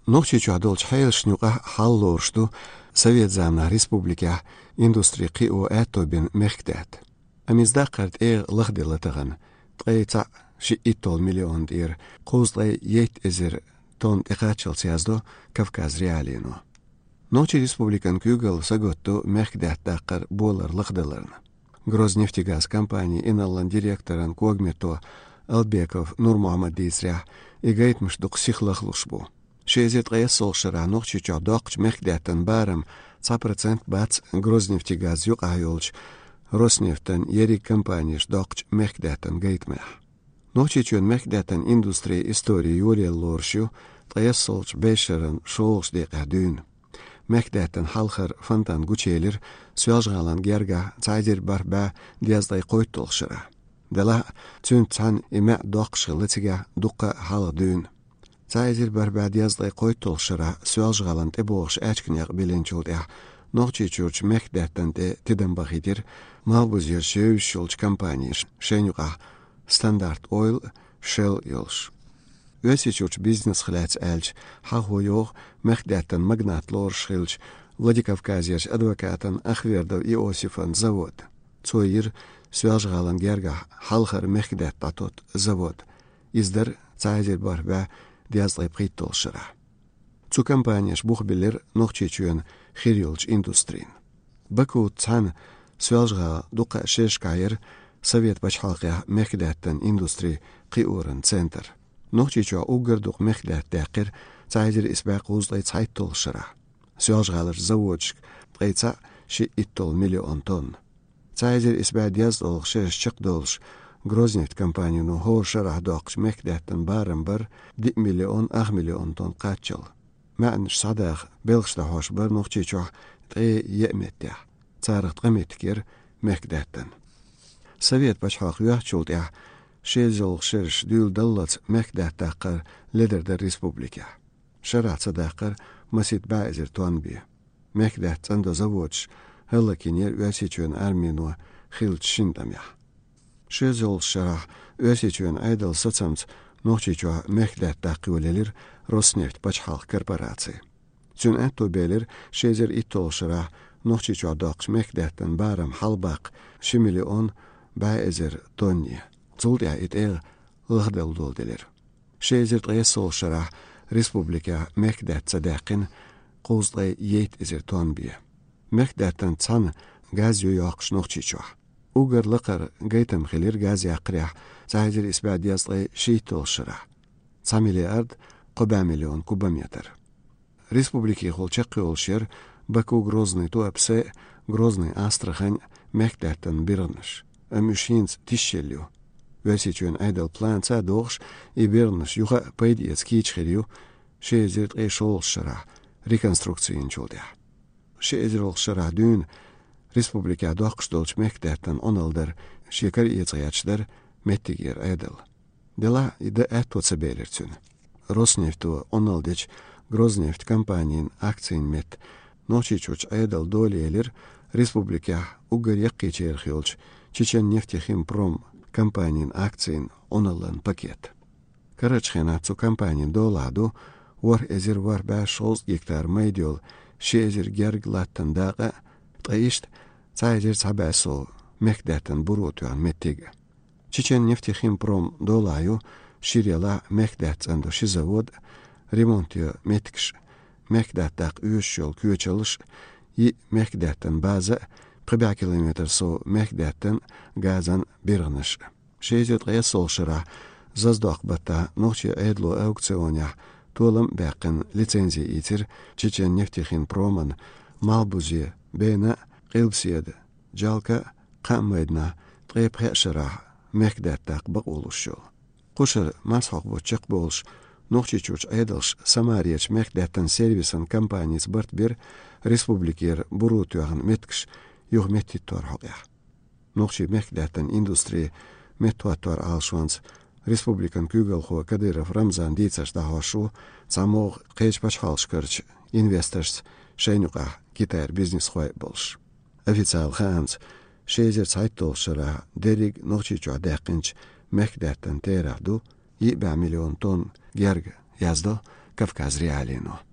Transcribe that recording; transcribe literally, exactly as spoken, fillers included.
Ногчи чуадолч хайлшнюга халлоршту Совет замна республика индустрии қиу әтобин мехтет. Амиздақарт эр лахдилатаган тқайта ши итол миллион дир қозлай ет эзер тон эқачылсиаздо Кавказ реалино. Ночи республикан кюгал саготту мехтет дақар болар лахдиларна. Грознефтегаз компании иналлан директоран Когмето Албеков Нурмуаммадисря и гайтмш дук сихлахлушбу. Шезет гайсол шара ногчи чадоqч мехдетан барам ца процент бац Грознефтегаз юк айолч Роснефтан ерик компанияш доqч мехдетан гайтмех. Ногчи чун мехдетан индустрия истории юрия лоршу гайсолч бешеран шоолш декадун. Мехдетан халхар фантан гучелер сюажгалан герга цайдер барба диаздай қойтолшара. Дала цун цан име доqsh литига дуққа халадун. Цайдер барба диаздай қойтолшара сюажгалан тебоғш әчкінеq биленчулдя. Ногчи чурч мехдетан де тидамбахидер малбузер шеушулч компанияш шенюға стандарт ойл шел йолш. Өсичурч бизнес хлац элч хахуйох мехдетан магнат лоршилч Владикавказьяш адвокатан Ахвердов Иосифан завод. Цойир сюажгалан герга халхар мехдет татот завод. Издер цайдер барба диазлай приттолшара. Цу компанияш бухбелер ногчичуен хирилч индустрин. Баку цан сюажга дука шешкайер Совет бачхалқя мехдеттен индустрии қиурен центр. Ногчичуа угердук мехдет декер цайдер избак узлай цайттолшара. Сюажгалар заводчик тқайца ши иттол миллион тонн. Цайдер избак диаздолг шеш чықдолш Грознефть компанию ну хошарах доqч мехдеттен барам бар ди миллион ах миллион тонн қатчыл. Мәнш садах белгшта хош бар ногчичуа тқи емеття. Царыхт қаметкер мехдеттен. Совет бачхақ юахчулдя шезол шерш дюл даллац мехдеттақар лидердер республика. Шараца дақар масит баазер туанби. Мехдет цанда заводш хеллакинер уасичуен арминуа хилч шиндамя. Шезол шарах уасичуен айдал соцамц ногчичуа мехдеттақиулелер Роснефть бачхақ корпорации. Цун этто белер шезер иттол шарах ногчичуа доqч мехдеттен барам халбақ ши миллион баазер тонни. Зулдя ит эр лахдал долделер. Шезер тғесол шарах республика мехдет цадақин қозлай ет эзер тонби. Мехдеттен цан газ юяқш ногчичуа. Угар лақар гайтам хилер газ яқрях цайдер избад яслай шейтол шарах. Ца миллиард қоба миллион кубометр. Республики холчақи олшер Баку Грозный туапсе Грозный Астрахань мехдеттен бирнаш. Амюшинц тишелю. Весичуен айдал план ца дохш и бирнаш юха пайдиец кичхерю шезерт эшол шара реконструкциин чулдя. Шезерол шара дюн республика доқштолч мехдеттен оналдар шекар ецаячдар меттигер айдал. Дела иде эттоца белерцюн. Роснефту оналдеч Грознефть компаниян акциин мет ночичуч айдал долелер республика угар яққи черхилч Чечен нефтехимпром компаниян акциин оналан пакет. Карачхена цу компаниян доладу вар эзер вар ба шост гектар майдиол шезер герг латтан дага таишт цайзер цабасо мехдеттен бурутуан меттига. Чечен нефтехимпром долаю ширела мехдеттен ши завод ремонтио меткш мехдеттак үйшөл күйчелыш и мехдеттен база қырық километр со мехдеттен газан биргныш. Шезет гайсол шара заздоқ бата ногчи эдло аукционя толым бақын лицензия итер Чечен нефтехимпроман малбузи бена қилсиед жалка қамайдна тқеп шара мехдеттак бақулушул. Қушыр масхақ бочық болш ногчи чуч эдлш Самарияч мехдеттен сервисан компанияс бартбер республикер бурутуагын меткш юг меттиттор хогя. Ногчи мехдеттен индустрии меттуаттор алшуанс республикан Кюгалхо Кадыров Рамзан дицаш дахашу самог қейч бачхалшкарч инвесторс шейнуға китайр бизнес хой болш. Официал ханс шезер сайттолшыра дериг ногчи чуа дақинч мехдеттен теравду ибә миллион тонн герг язды Кавказ реалино.